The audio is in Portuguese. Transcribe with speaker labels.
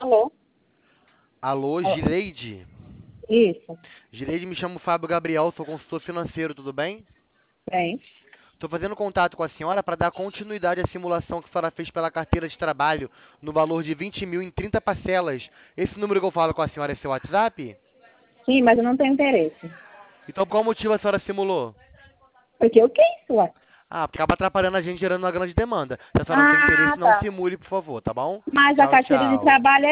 Speaker 1: Alô?
Speaker 2: Alô,
Speaker 1: Ó,
Speaker 2: Gileide?
Speaker 1: isso,
Speaker 2: Gileide, me chamo Fábio Gabriel, sou consultor financeiro, tudo bem?
Speaker 1: bem.
Speaker 2: Estou fazendo contato com a senhora para dar continuidade à simulação que a senhora fez pela carteira de trabalho no valor de 20 mil em 30 parcelas. Esse número que eu falo com a senhora é seu WhatsApp?
Speaker 1: Sim, mas eu não tenho interesse.
Speaker 2: Então, por qual motivo a senhora simulou?
Speaker 1: Porque o que é isso, ué?
Speaker 2: Ah, porque acaba atrapalhando a gente gerando uma grande demanda. Se a senhora não tem
Speaker 1: Ah,
Speaker 2: interesse, não
Speaker 1: tá.
Speaker 2: simule, por favor, tá bom?
Speaker 1: Mas a
Speaker 2: Tchau,
Speaker 1: carteira de
Speaker 2: tchau.
Speaker 1: trabalho